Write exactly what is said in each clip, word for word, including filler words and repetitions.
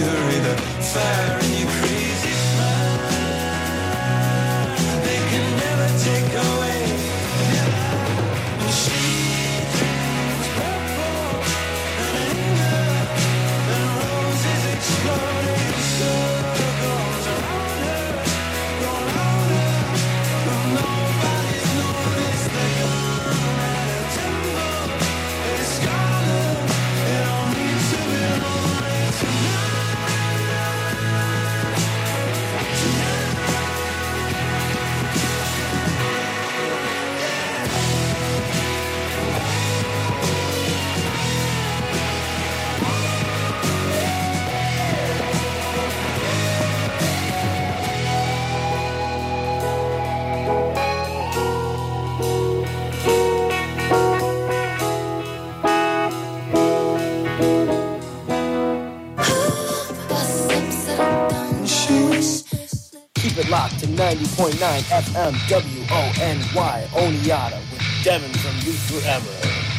You're either fire and your crazy smile, they can never take away. She dreams purple and anger and roses exploding circles around her, go around her, but nobody's noticed. They're gone at a temple, it's scarlet, it all needs to be lonely Keep it locked to ninety point nine F M W O N Y Oneonta with Devin from Youth Forever.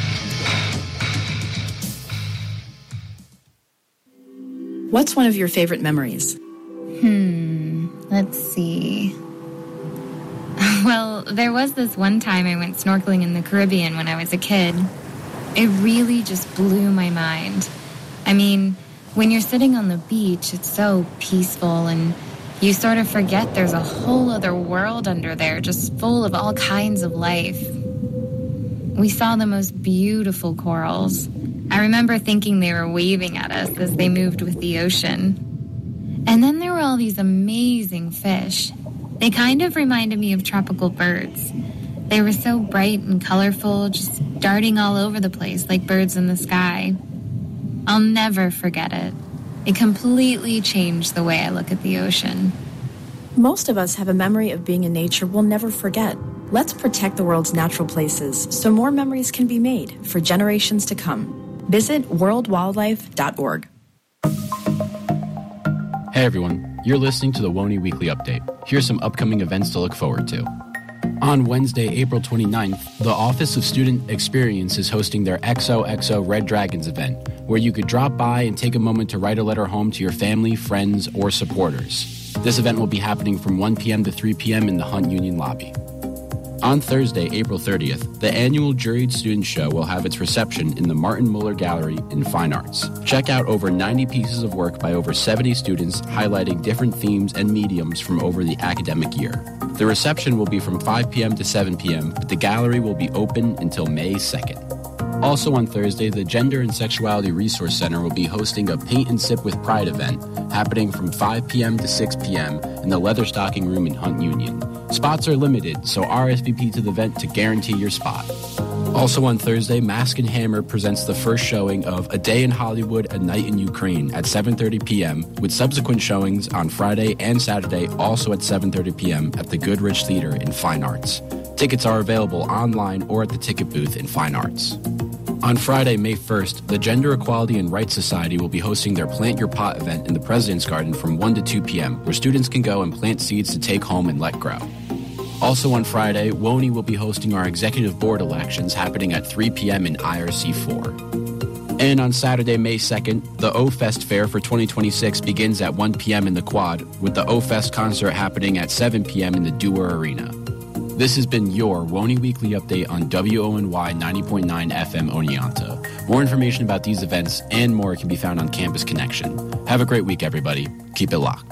What's one of your favorite memories? Hmm, let's see. Well, there was this one time I went snorkeling in the Caribbean when I was a kid. It really just blew my mind. I mean, when you're sitting on the beach, it's so peaceful and you sort of forget there's a whole other world under there just full of all kinds of life. We saw the most beautiful corals. I remember thinking they were waving at us as they moved with the ocean. And then there were all these amazing fish. They kind of reminded me of tropical birds. They were so bright and colorful, just darting all over the place like birds in the sky. I'll never forget it. It completely changed the way I look at the ocean. Most of us have a memory of being in nature we'll never forget. Let's protect the world's natural places so more memories can be made for generations to come. Visit world wildlife dot org. Hey everyone, you're listening to the W O N Y Weekly Update. Here's some upcoming events to look forward to. On Wednesday, April twenty-ninth, the Office of Student Experience is hosting their X O X O Red Dragons event, where you could drop by and take a moment to write a letter home to your family, friends, or supporters. This event will be happening from one p.m. to three p.m. in the Hunt Union lobby. On Thursday, April thirtieth, the annual Juried Student Show will have its reception in the Martin Muller Gallery in Fine Arts. Check out over ninety pieces of work by over seventy students highlighting different themes and mediums from over the academic year. The reception will be from five p.m. to seven p.m., but the gallery will be open until May second. Also on Thursday, the Gender and Sexuality Resource Center will be hosting a Paint and Sip with Pride event happening from five p.m. to six p.m. in the Leatherstocking Room in Hunt Union. Spots are limited, so R S V P to the event to guarantee your spot. Also on Thursday, Mask and Hammer presents the first showing of A Day in Hollywood, A Night in Ukraine at seven thirty p.m., with subsequent showings on Friday and Saturday also at seven thirty p.m. at the Goodrich Theater in Fine Arts. Tickets are available online or at the ticket booth in Fine Arts. On Friday, May first, the Gender Equality and Rights Society will be hosting their Plant Your Pot event in the President's Garden from one to two p.m., where students can go and plant seeds to take home and let grow. Also on Friday, W O N Y will be hosting our Executive Board elections happening at three p.m. in I R C four. And on Saturday, May second, the O-Fest Fair for twenty twenty-six begins at one p.m. in the Quad, with the O-Fest concert happening at seven p.m. in the Dewar Arena. This has been your W O N Y Weekly Update on W O N Y ninety point nine F M Oneonta. More information about these events and more can be found on Campus Connection. Have a great week, everybody. Keep it locked.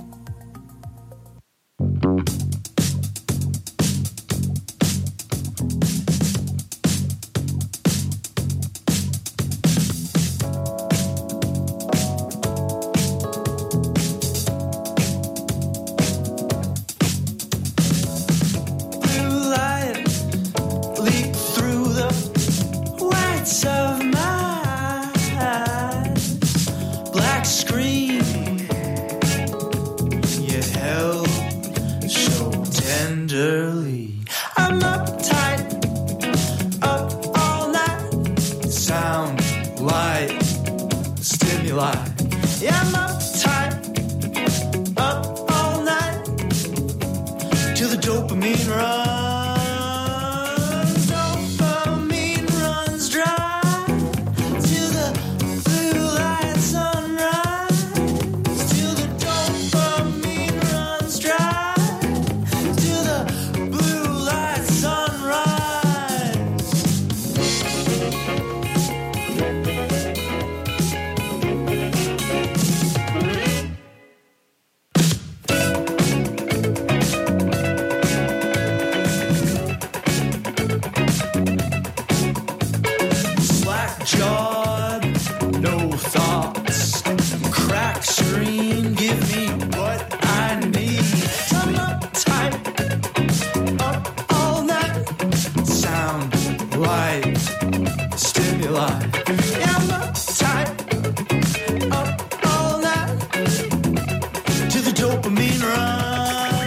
Slack jawed, no thoughts. Crack screen, give me what I need. I'm uptight, up all night. Sound, light, stimuli. Yeah, I'm uptight, up all night. To the dopamine run.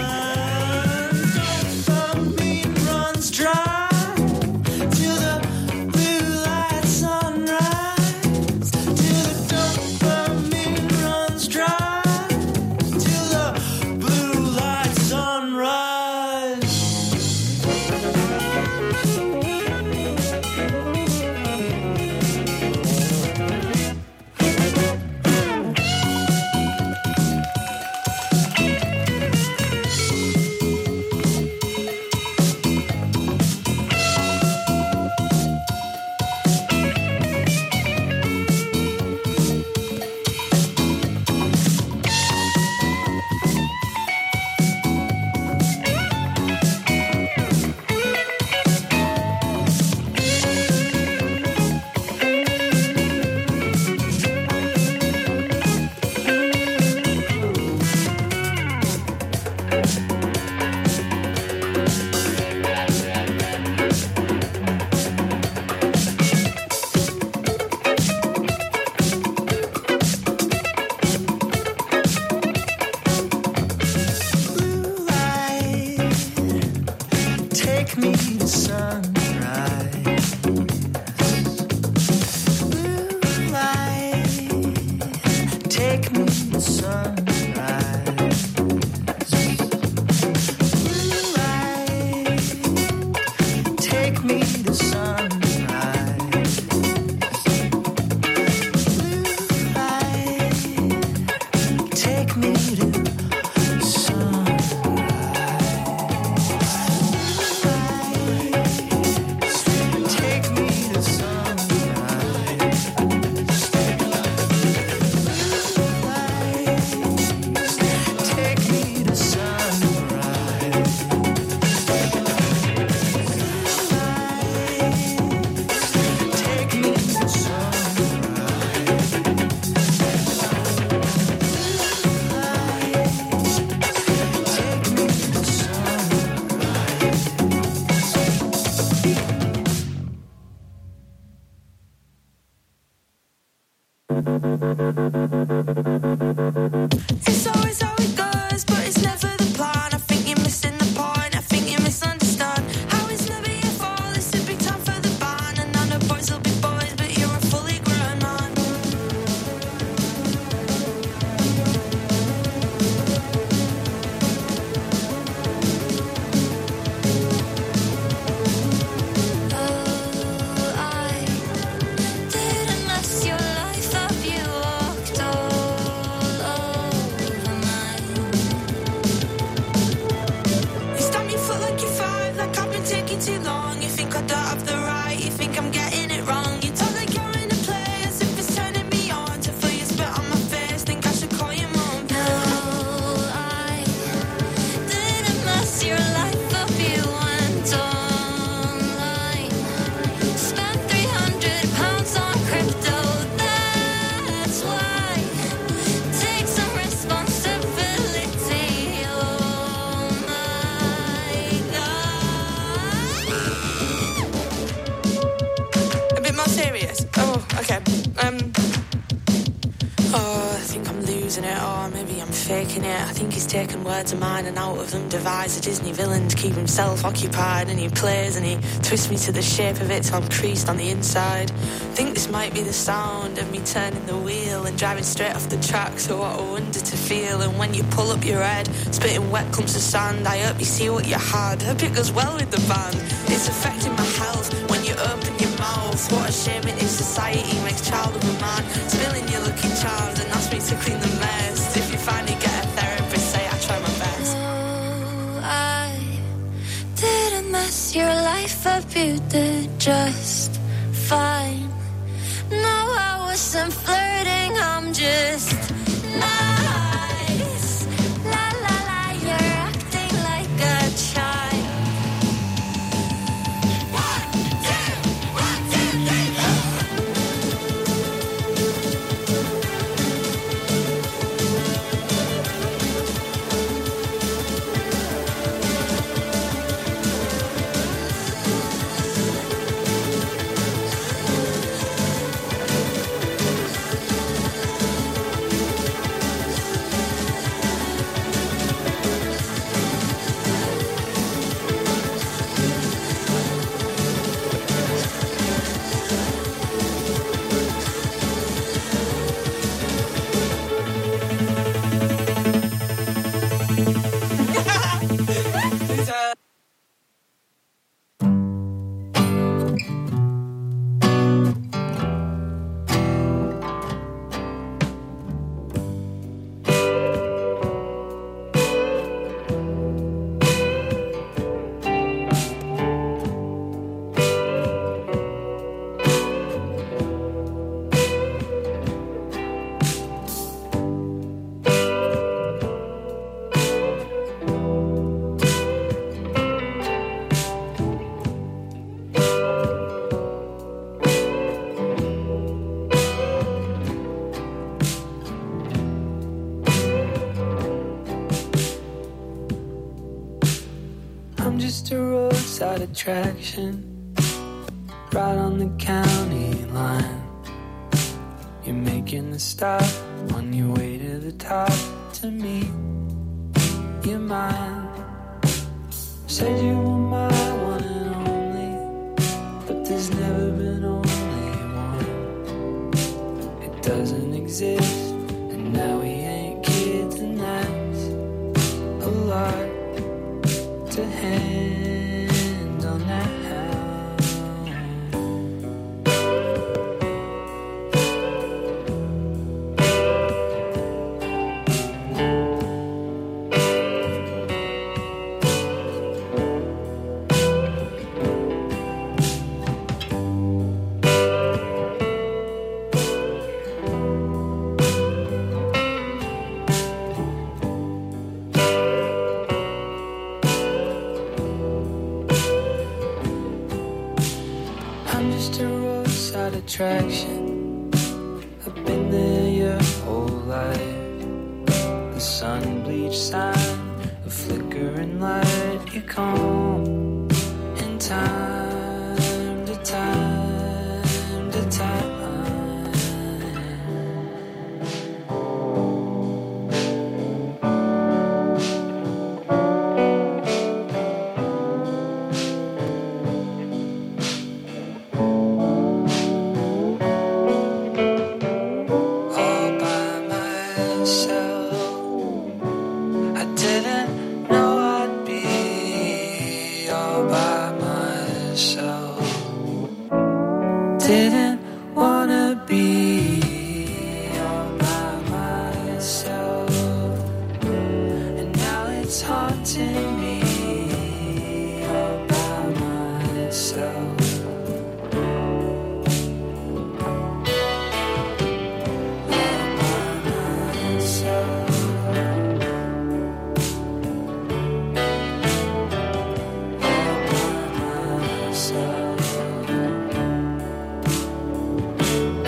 Dopamine runs dry. Take me to sunrise. Blue light, take me to sunrise. Blue light, take me to sunrise. Blue light, take me to It's always how it goes, but it's never the plan. I think you're missing the point, I think you misunderstand. How it's never your fault, it's a big time for the band. And I know boys will be boys, but you're a fully grown man. Oh, I didn't mess your life up, you walked all over mine. You stamp your foot like you're five, like I've been taking too long. You think I don't have the right, you think I'm getting it wrong. You talk like you're in a play, as if it's turning me on. To feel you spit on my face, think I should call you mum. No, I didn't mess your life up, you went online. Spent three hundred pounds on crypto, that's why. Take some responsibility, oh my God. A bit more serious. Oh, okay. Um. Oh, I think I'm losing it, or maybe I'm faking it. I think he's taken words of mine and out of them devised a Disney villain to keep himself occupied. And he plays and he twists me to the shape of it till I'm creased on the inside. Think this might be the sound of me turning the wheel and driving straight off the track. So what a wonder to feel. And when you pull up your head, spitting wet clumps of sand, I hope you see what you had. Hope it goes well with the band. It's affecting my health when you open your mouth. What a shame it is society makes child of a man. Spilling your lucky charms and ask me to clean the mess. If you finally get a therapist, say I try my best. Oh, I didn't mess your life up, you did just fine. No, I wasn't flirting, I'm just nice. La la la, you're acting like a child. One, two, one, two, three, four. I'm just a roadside attraction, right on the county line. You're making the stop on your way to the top. To me, you're mine. Said you were my one and only, but there's never been only one. It doesn't exist, and now we ain't kids, and that's a lot to handle now. I'm just a roadside attraction. I've been there your whole life. The sun bleached sign, a flickering light. You come in time to time to time. Didn't wanna be all by myself, and now it's haunting me all by myself. All by myself. All by myself.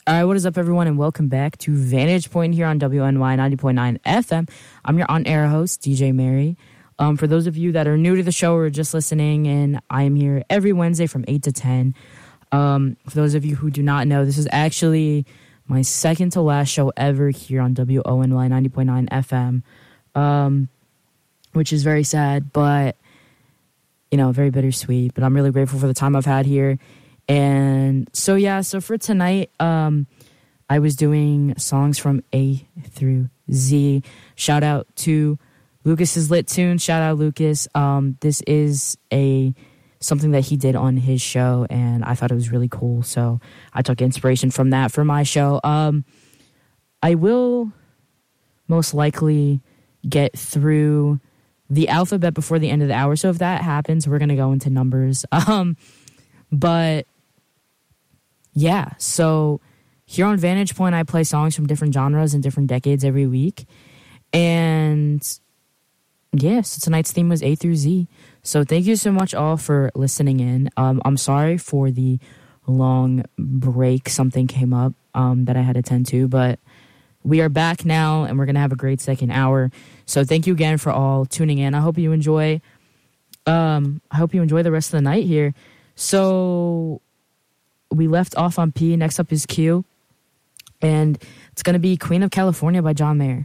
All right, what is up, everyone, and welcome back to Vantage Point here on W N Y ninety point nine F M. I'm your on-air host, D J Mary. Um, for those of you that are new to the show or just listening in, I am here every Wednesday from eight to ten. Um, for those of you who do not know, this is actually my second to last show ever here on W O N Y ninety point nine F M, um, which is very sad, but, you know, very bittersweet. But I'm really grateful for the time I've had here. And so, yeah, so for tonight, um, I was doing songs from A through Z. Shout out to Lucas's Lit Tune. Shout out, Lucas. Um, this is a something that he did on his show, and I thought it was really cool. So I took inspiration from that for my show. Um, I will most likely get through the alphabet before the end of the hour. So if that happens, we're going to go into numbers. Um, but... Yeah, so here on Vantage Point, I play songs from different genres and different decades every week. And yeah, so tonight's theme was A through Z. So thank you so much all for listening in. Um, I'm sorry for the long break. Something came up um, that I had to attend to, but we are back now and we're going to have a great second hour. So thank you again for all tuning in. I hope you enjoy, um, I hope you enjoy the rest of the night here. So... we left off on P. Next up is Q. And it's going to be Queen of California by John Mayer.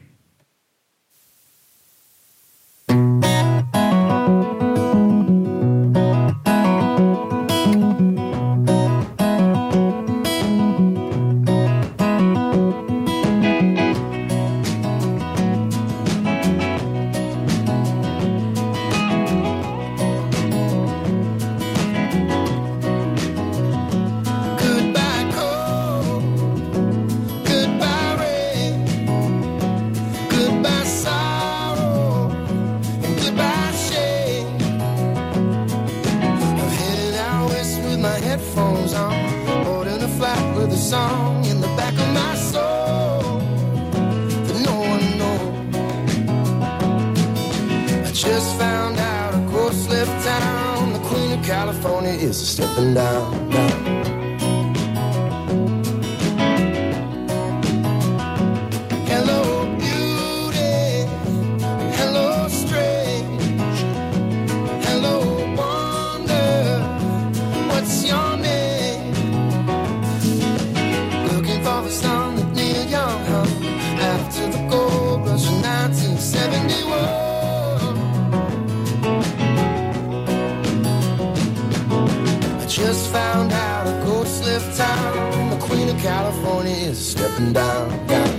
Is stepping down, down. Hello, beauty. Hello, strange. Hello, wonder. What's your name? Looking for the sun that Neil Young hung after the gold rush of nineteen seventy-one. Just found out a ghost left town. The Queen of California is stepping down, down.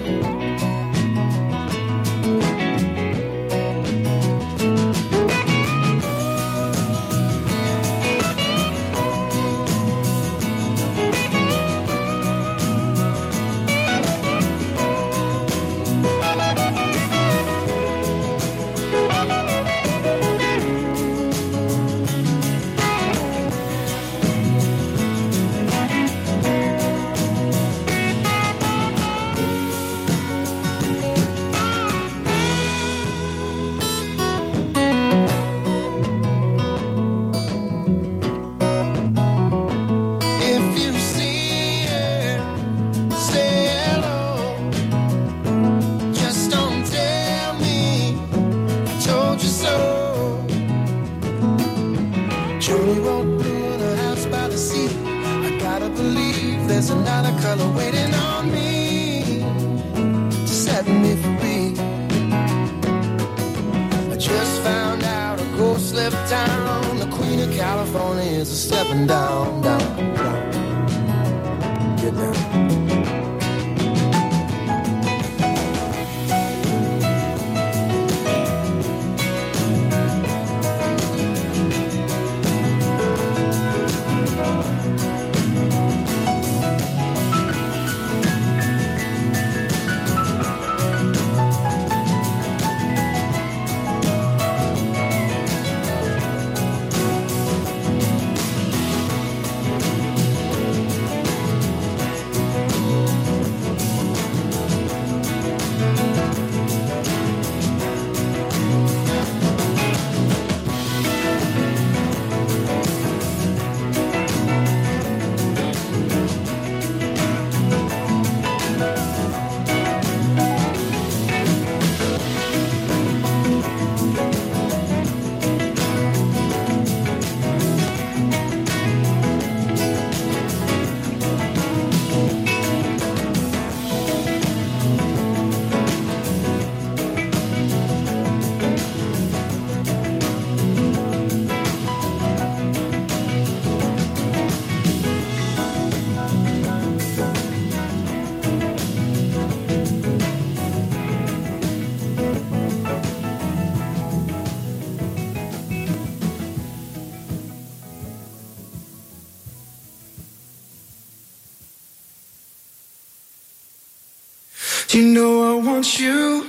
You know I want you.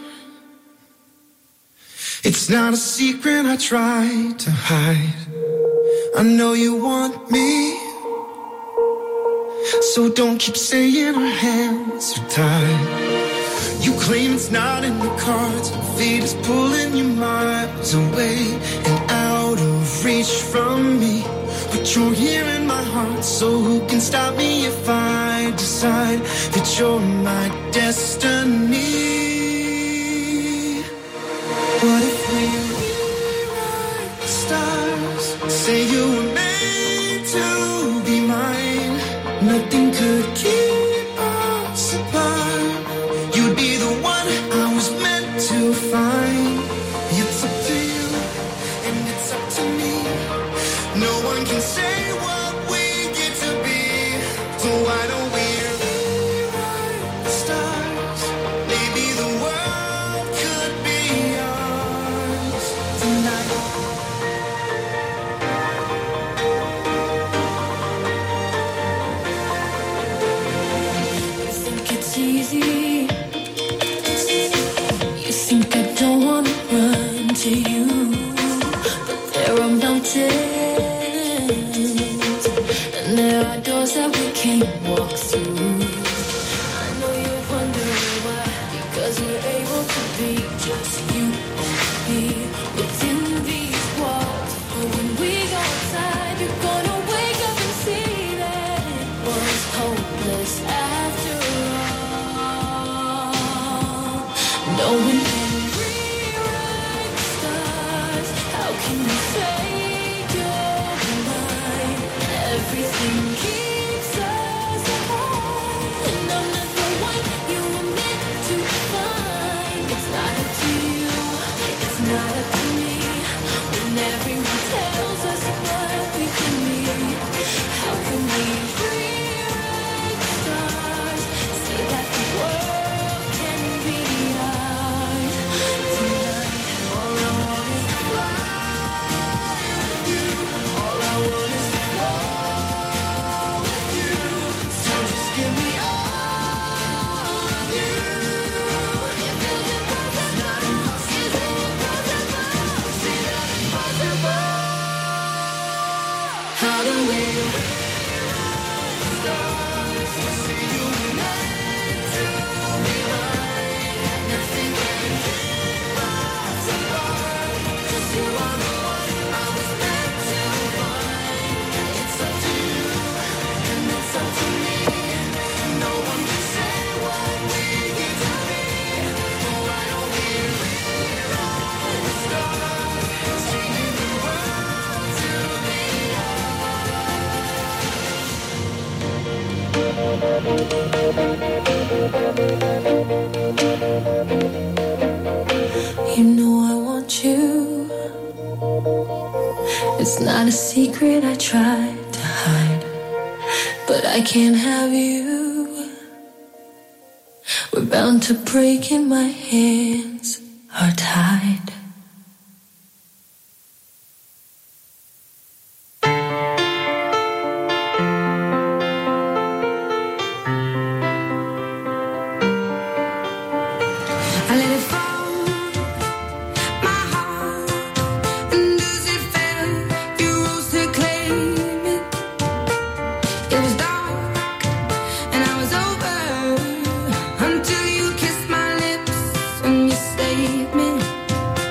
It's not a secret I try to hide. I know you want me, so don't keep saying our hands are tied. You claim it's not in the cards, fate is pulling you miles away and out of reach from me. But you're here in my heart, so who can stop me if I decide that you're my destiny? What if we rewrite the stars? Say you were made to be mine. Nothing could keep us apart. You'd be the one I was meant to find. It's up to you, and it's up to me. No one can say what we get to be. So why don't we rewrite the stars? Maybe the world could be ours tonight. You think it's easy? You think I don't wanna run to you? But there are mountains, and there are doors that we can't walk through. I know you're wondering why, because we're able to be just you and me within these walls. But when we go outside, you're gonna wake up and see that it was hopeless after all. No one can rewrite the stars. How can you say you're mine? Everything keeps us apart, and I'm not the one you were meant to find. It's not up to you, it's not up to me. When everyone tells us what we can be, how can we rewrite the stars? Say that the world can be ours tonight. All I want is to fly with you. All I want is to flow with you. So just give me all of you. If it's impossible, not impossible. Say that impossible. How do we rewrite the stars? Say you were meant to be mine. Nothing can keep us apart. 'Cause you are the one I was meant to find. It's up to you, and it's up to me. No one can say what we get to be. Why don't we rewrite the stars? Changing the world to be ours. You know I want you. It's not a secret I tried to hide, but I can't have you. We're bound to break and my hands are tied. I let it fall, my heart, and as it fell, you rose to claim it. It was dark, and I was over, until you kissed my lips and you saved me.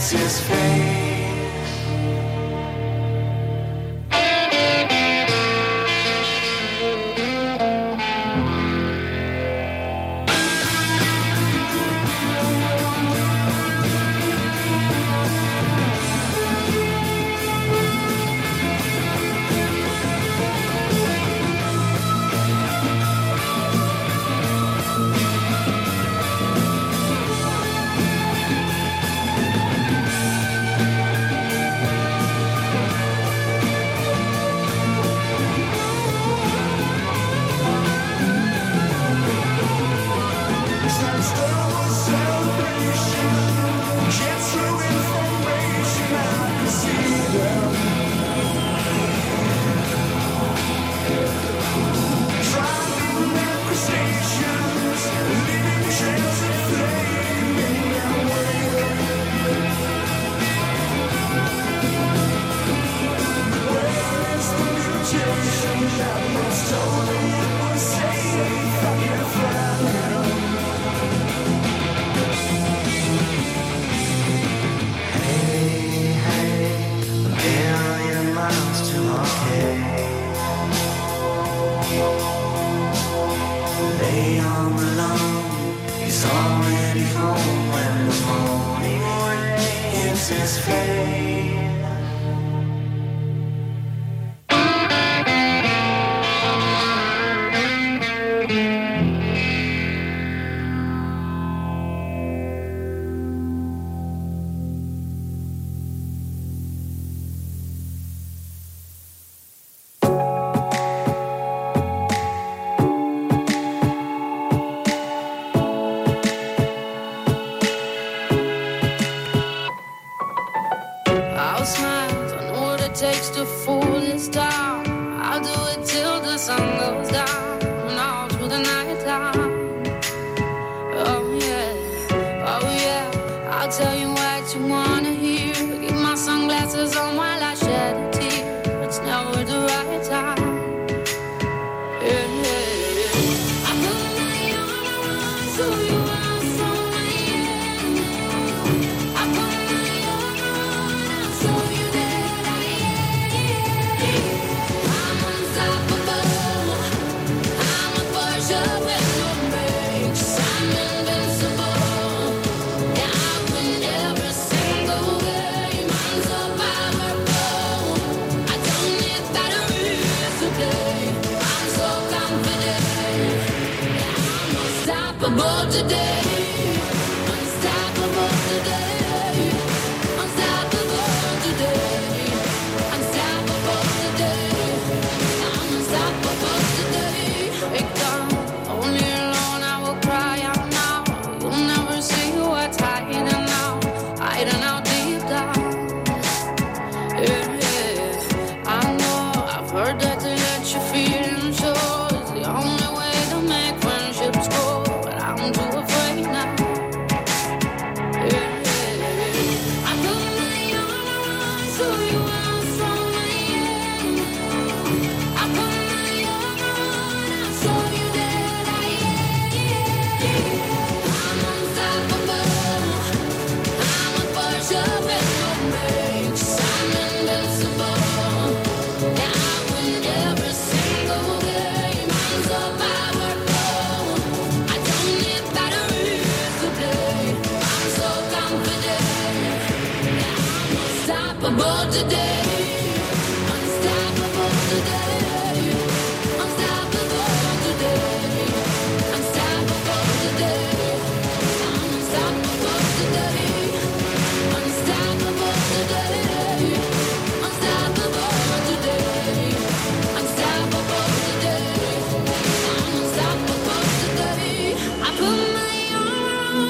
It's his face.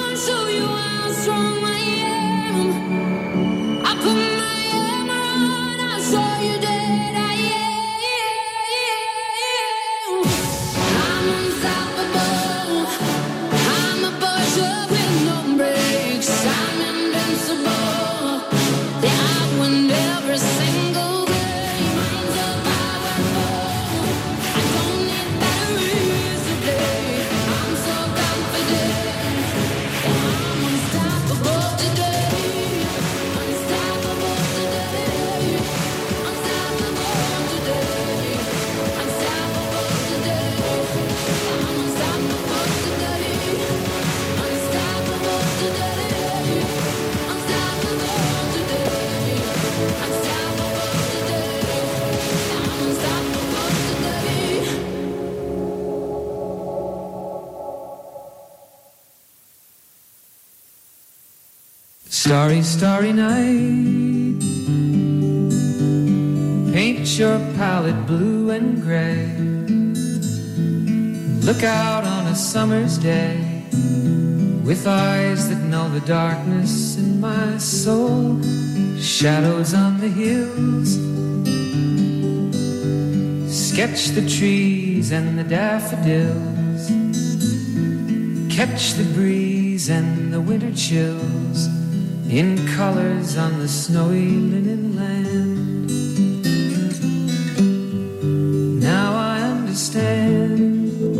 Strong I am. I put my armor on. Starry, starry night, paint your palette blue and gray. Look out on a summer's day with eyes that know the darkness in my soul. Shadows on the hills, sketch the trees and the daffodils, catch the breeze and the winter chills in colors on the snowy linen land. Now I understand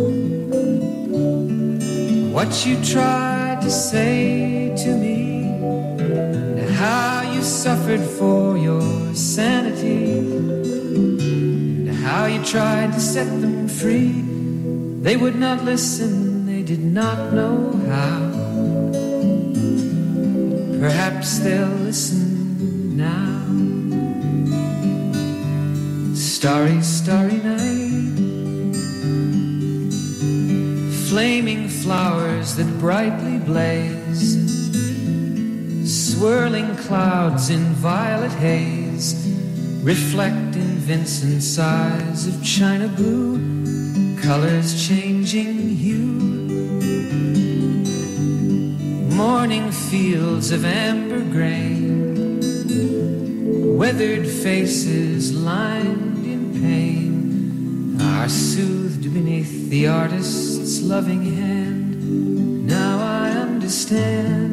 what you tried to say to me, and how you suffered for your sanity, and how you tried to set them free. They would not listen, they did not know how. Perhaps they'll listen now. Starry, starry night, flaming flowers that brightly blaze, swirling clouds in violet haze, reflect in Vincent's eyes of china blue, colors changing hue. Morning fields of amber grain, weathered faces lined in pain, are soothed beneath the artist's loving hand. Now I understand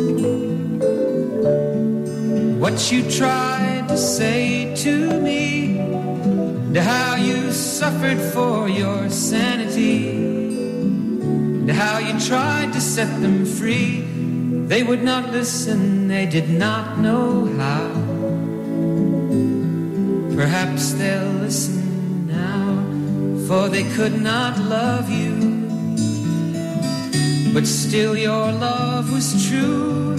what you tried to say to me, and how you suffered for your sanity, and how you tried to set them free. They would not listen, they did not know how. Perhaps they'll listen now, for they could not love you, but still your love was true.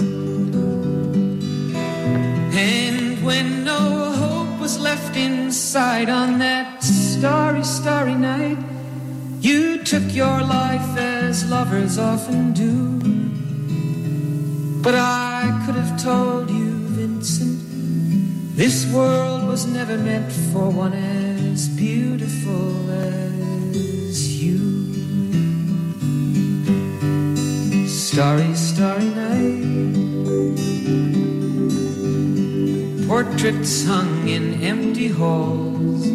And when no hope was left inside on that starry, starry night, you took your life as lovers often do. But I could have told you, Vincent, this world was never meant for one as beautiful as you. Starry, starry night, portraits hung in empty halls,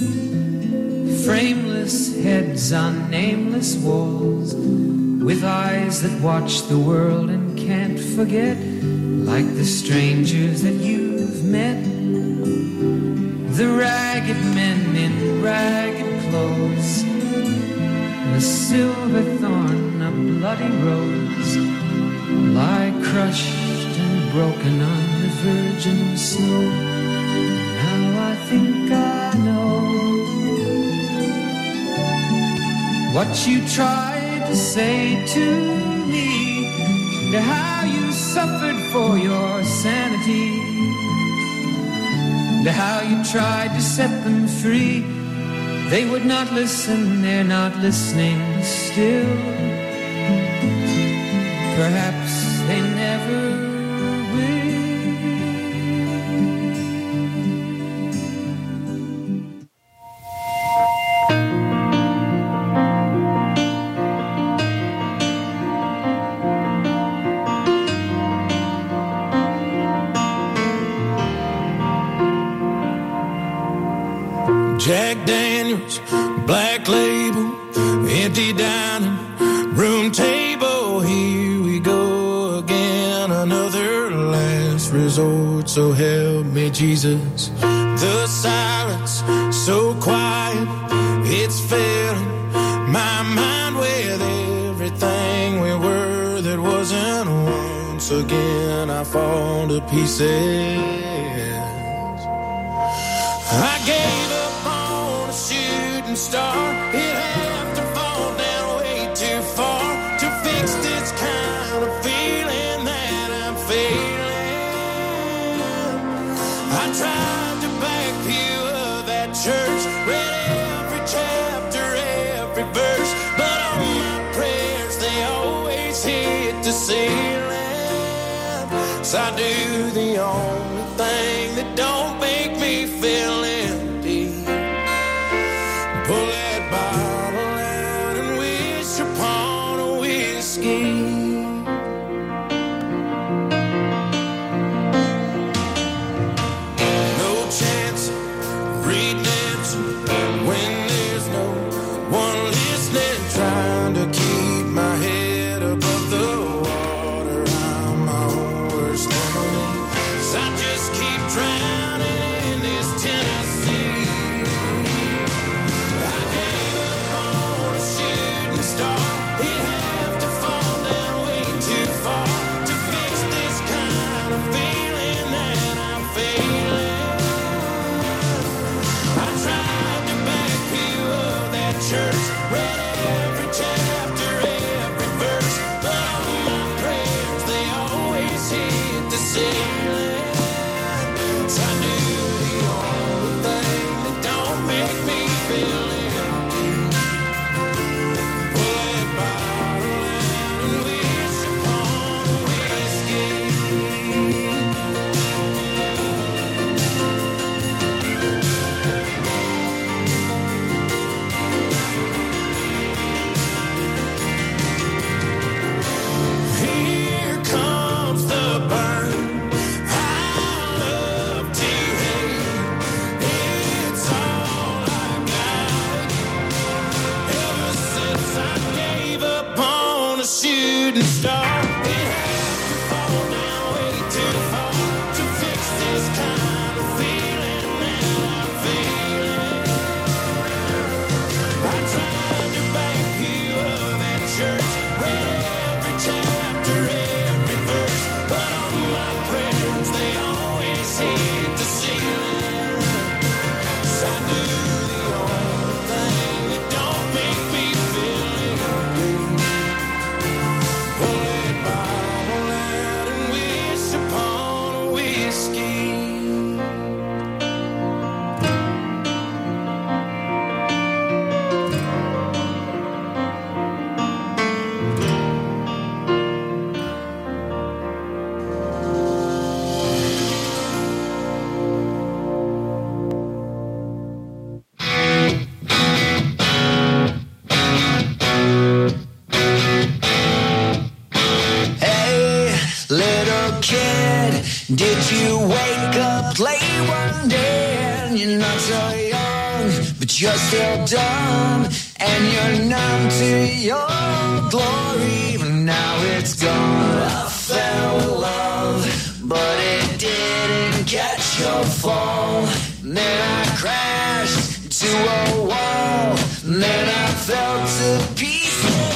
frameless heads on nameless walls, with eyes that watch the world and can't forget, like the strangers that you've met, the ragged men in ragged clothes, a silver thorn, a bloody rose, lie crushed and broken on the virgin snow. Now I think I know what you tried to say to me, and how you suffered for your sanity, and how you tried to set them free. They would not listen, they're not listening still. Perhaps they never will. Jack Daniels, Black Label, empty dining room table. Here we go again, another last resort. So help me, Jesus. The silence so quiet, it's filling my mind with everything we were that wasn't. Once again I fall to pieces. I gave up shooting star, it have to fall down way too far to fix this kind of feeling that I'm feeling. I tried to back you of that church, read every chapter, every verse, but all my prayers, they always hit the ceiling. So I do the only thing that don't make me feel empty. Pull that bottle out and wish upon a whiskey. No chance of redancing when there's no one listening, trying to keep my head above the water. I'm my own worst enemy. So I just keep drowning in this Tennessee. I gave up on a shooting star. He'd have to fall down way too far to fix this kind of feeling that I'm feeling. I tried to back you up that church, read every chapter, every verse, but all my prayers, they always hit the ceiling. So I do the only thing that don't make me feel empty. Pull that bottle out and wish upon a whiskey. Here comes the burn. I love to hate. It's all I got. Ever since I gave up on a shooting star, it had to fall down way too far to fix this kind of feeling that I'm feeling. I tried to back you up at church, read every chapter, every verse, but all my prayers, they always hit the ceiling. So I do the only thing that don't make me feel empty. Pull that bottle out and wish upon a whiskey. Hey, little kid, did you wake up late one day and you're not so young, but you're still dumb and you're numb to your glory, but now it's gone. I fell in love, but it didn't catch your fall. Then I crashed into a wall, then I fell to pieces.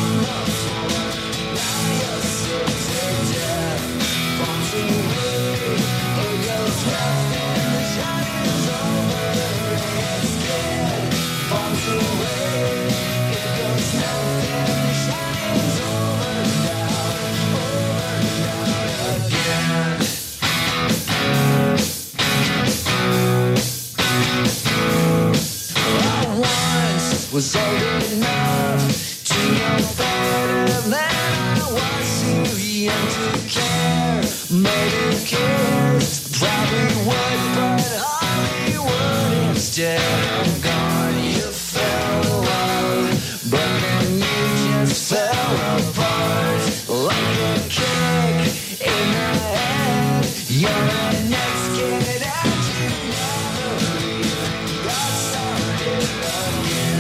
Was old enough to know better than I was, too young to care. Maybe cares, probably would, but Hollywood instead. I'm gone, you fell in love, but then you just fell apart like a kick in the head. You're the next kid and you never even got started again.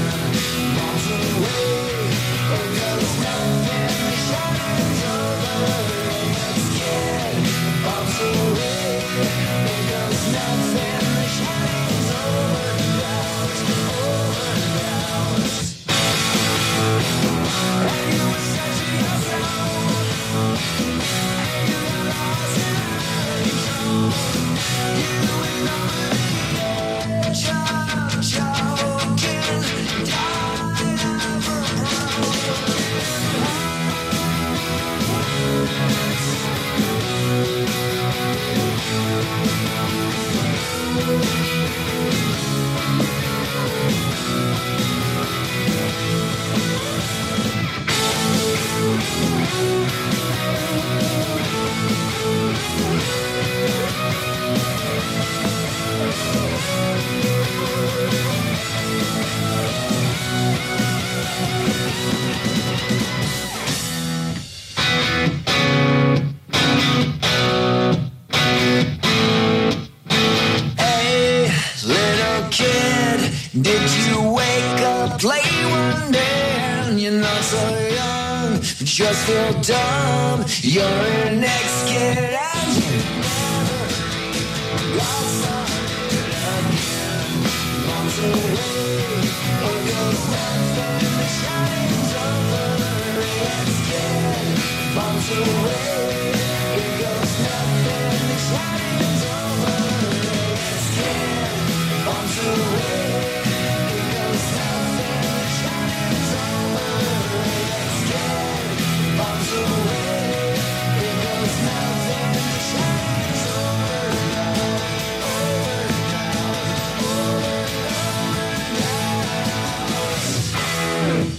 Over feel dumb. You're an ex-kid and you never lost sight again. Mom's away, it goes nothing, the shining's over. Ex-kid, mom's away, it goes nothing, the shining's over. Ex-kid, mom's away, it goes nothing, the shining's over. Ex-kid, mom's away, it goes nothing, the shining's over now, over now, over now.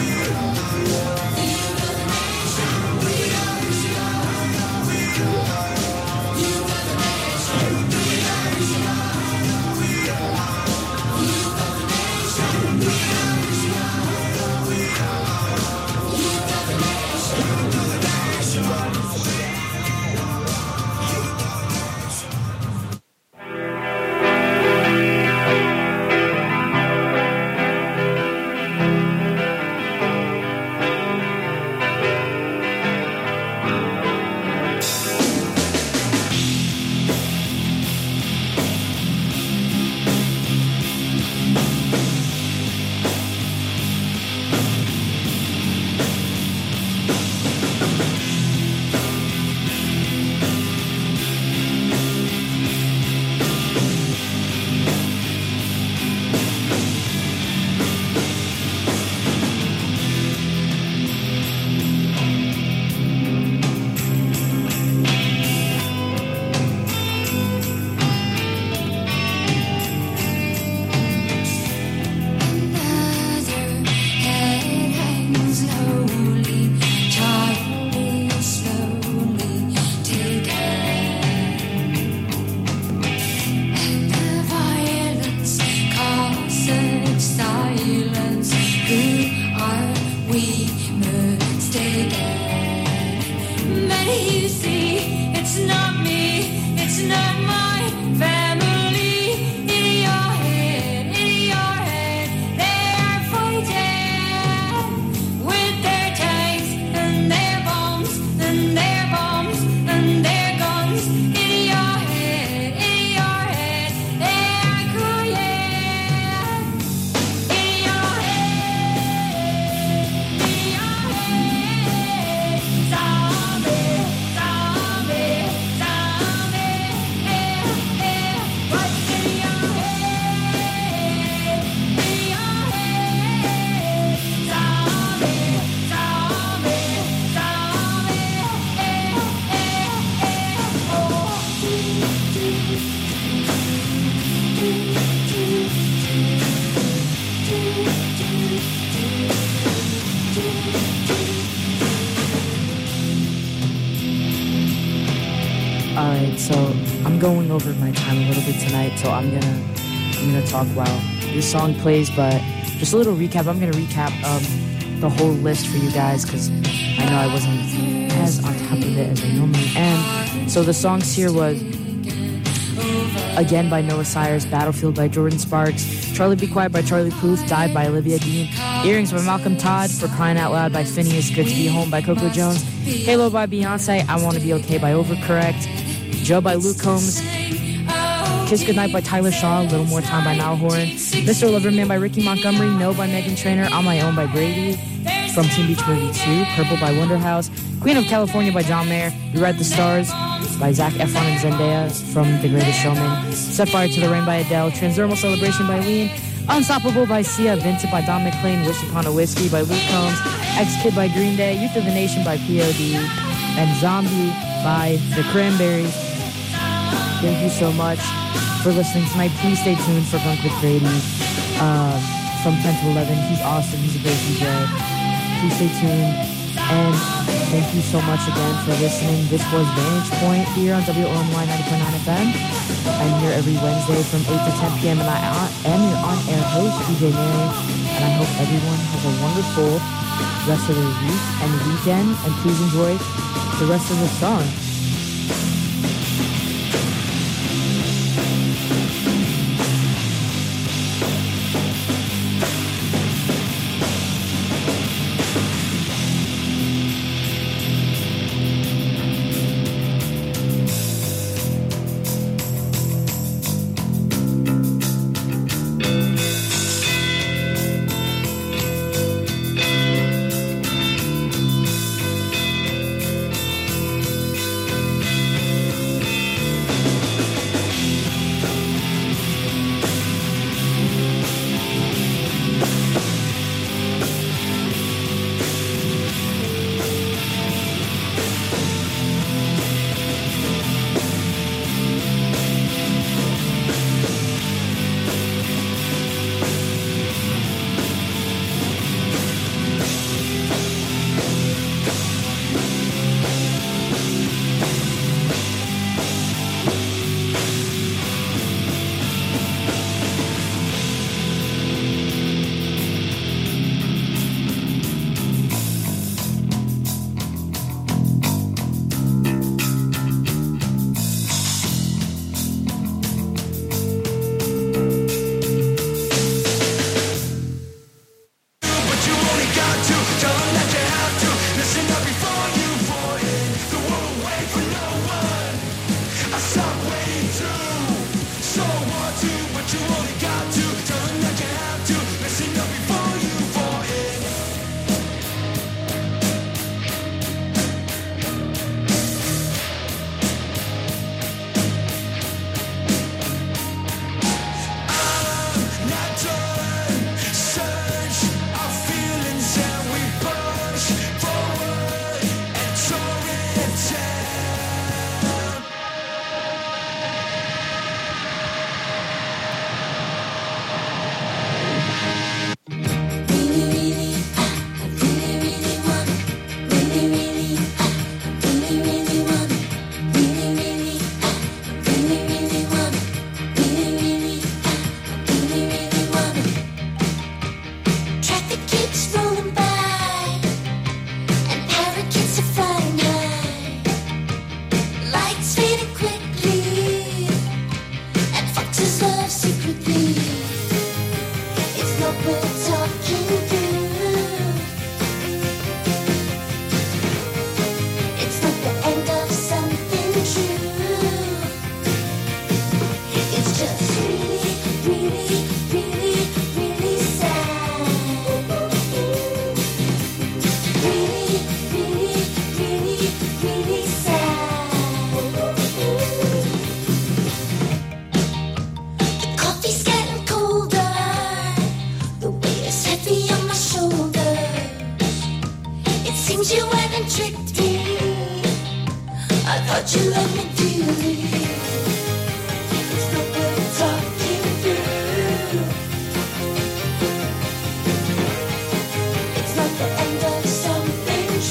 We are going over my time a little bit tonight, so I'm gonna I'm gonna talk while this song plays. But just a little recap. I'm gonna recap um, the whole list for you guys because I know I wasn't as on top of it as I normally am. So the songs here was Again by Noah Cyrus, Battlefield by Jordan Sparks, Charlie Be Quiet by Charlie Puth, Dive by Olivia Dean, Earrings by Malcolm Todd, For Crying Out Loud by Phineas, Good to Be Home by Coco Jones, Halo by Beyonce, I Wanna Be Okay by Overcorrect, Joe by Luke Combs, Kiss Goodnight by Tyler Shaw, Little More Time by Niall Horan, Mister Loverman by Ricky Montgomery, No by Meghan Trainor, On My Own by Brady, From Teen Beach Movie two, Purple by Wonderhouse, Queen of California by John Mayer, We Ride the Stars by Zac Efron and Zendaya from The Greatest Showman, Set Fire to the Rain by Adele, Transdermal Celebration by Ween, Unstoppable by Sia, Vincent by Don McLean, Wish Upon a Whiskey by Luke Combs, X-Kid by Green Day, Youth of the Nation by P O D, and Zombie by The Cranberries. Thank you so much for listening tonight. Please stay tuned for Funk with Grady uh, from ten to eleven. He's awesome. He's a great D J. Please stay tuned. And thank you so much again for listening. This was Vantage Point here on W O N Y ninety point nine F M. I'm here every Wednesday from eight to ten p.m. and I am your on-air host, D J Mary. And I hope everyone has a wonderful rest of their week and weekend. And please enjoy the rest of the song.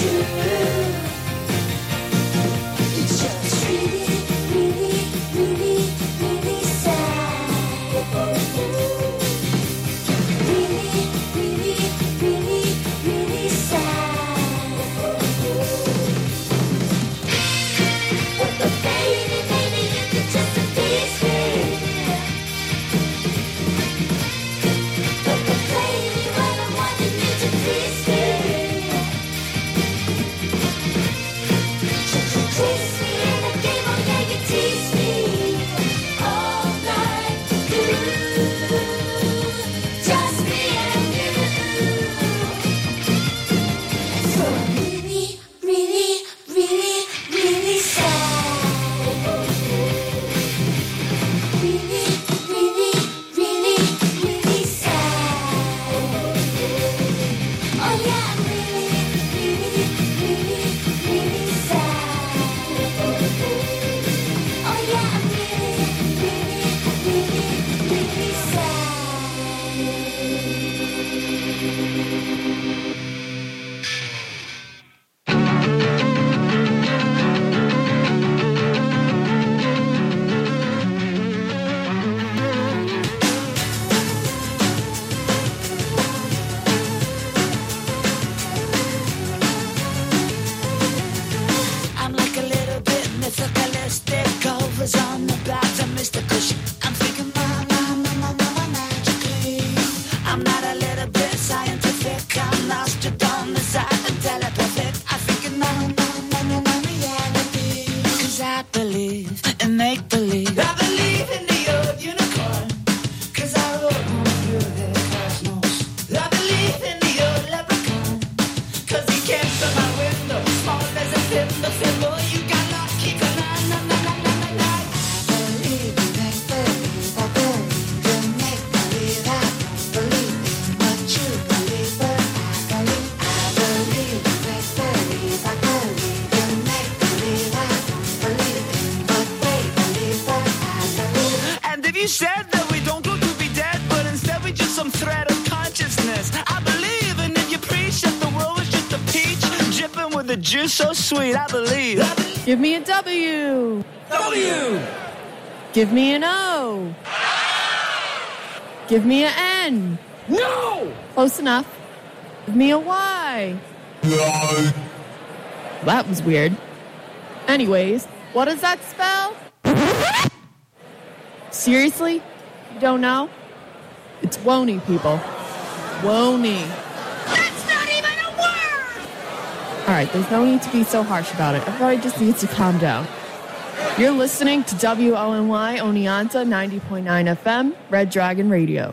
It's just really, really, really Just me and you. So really, really, really, really sad. Really, really, really, really sad. Oh yeah, really, really, really, really sad. Oh yeah, really, really, really, really I'm like a little bit mythicalistic, covers on the back to Mister Cushion. I'm thinking, mama, mama, mama, magically. I'm not a little bit scientific, I'm Nostradamus, I'm telepathic. I'm thinking, no, no, no, no, no, reality. Cause I believe in make-believe. I believe in the old unicorn. Cause I wrote home through the cosmos. I believe in the old leprechaun. Cause he came through my window, small as a thimble, thimble. You got lucky, cause na na na na na na na. I believe in make-believe, I believe in make-believe. I don't believe in what you believe, but I believe. I believe in make-believe, I believe in make-believe. I don't believe in what they believe, but I believe. And if you said that we don't go to be dead, but instead we just some thread of consciousness, I believe. And if you preach that the world was just a peach, dripping with the juice so sweet, I believe. I believe. Give me a W. W. Give me an O. Give me an N. No. Close enough. Give me a Y. No. That was weird. Anyways, what does that spell? Seriously? You don't know? It's Wony, people. Wony. That's not even a word. All right, there's no need to be so harsh about it. Everybody just needs to calm down. You're listening to W O N Y Oneonta ninety point nine F M, Red Dragon Radio.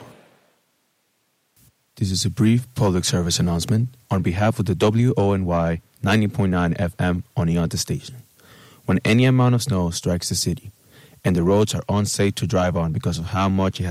This is a brief public service announcement on behalf of the W O N Y ninety point nine F M Oneonta station. When any amount of snow strikes the city and the roads are unsafe to drive on because of how much it has